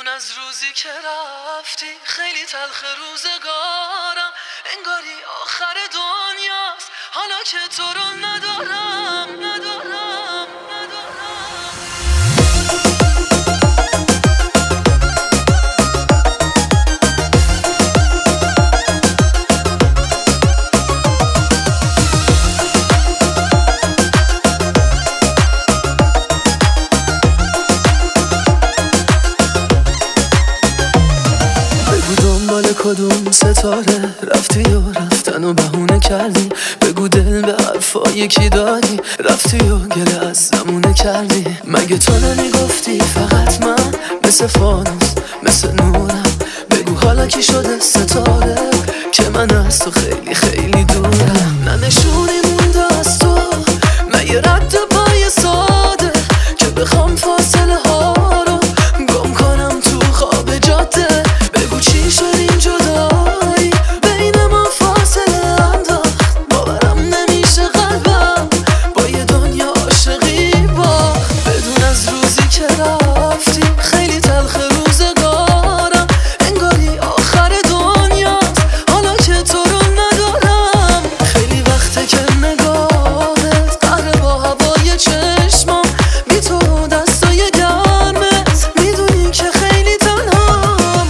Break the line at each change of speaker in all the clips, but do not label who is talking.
بدون از روزی که رفتی خیلی تلخ روزگارم، انگاری آخر دنیاست حالا که تو رو ندارم. کدوم ستاره رفتی و رفتن و بهونه کردی، بگو دل به حرفای کی دادی، رفتی و گله از زمونه کردی. مگه تو نمیگفتی فقط من مثل فانوس مثل نورم، بگو حالا کی شده ستاره که من از تو خیلی خیلی دورم. نه نشونی مونده از تو، من یه رد پای ساده که بخوام فاصله ها رو گم کنم تو خواب جاده. بگو چی شد این جدایی بین ما فاصله انداخت، باورم نمیشه قلبم با یه دنیا عاشقی باخت. بدون از روزی که رفتی خیلی تلخ روزگارم، انگاری آخر دنیاست حالا که تو رو ندارم. خیلی وقته که نگاهت قهر با هوای چشمام، بی تو دستای گرمت میدونی که خیلی تنهام.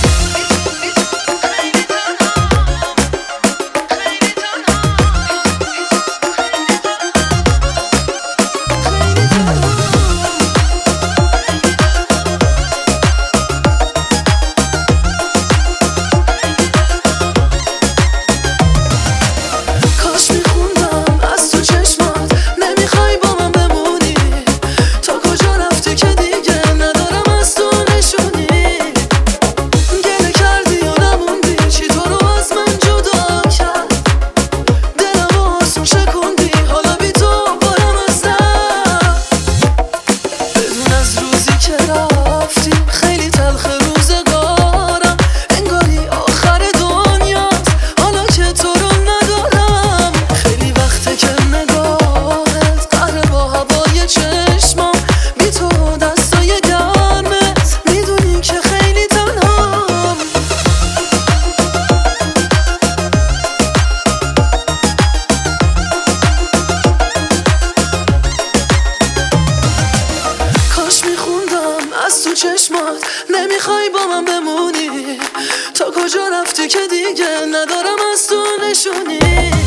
کاش میخوندم از تو چشمات نمیخوای با من بمونی، تا کجا رفتی که دیگه ندارم از تو نشونی. گله کردی و نموندی چی تو رو از من جدا کرد، دلم آسون شکوندی حالا بی تو بارم از درد. بدون از روزی که رفتی خیلی تلخ روزگارم، انگاری آخر دنیاست حالا که تو رو ندارم. خیلی وقته که نگاهت قهر با هوای چشمام، بی تو دستای گرمت میدونی که خیلی تنهام. کاش میخوندم از تو چشمات نمیخوای با من بمونی، تا کجا رفتی که دیگه ندارم از تو نشونی.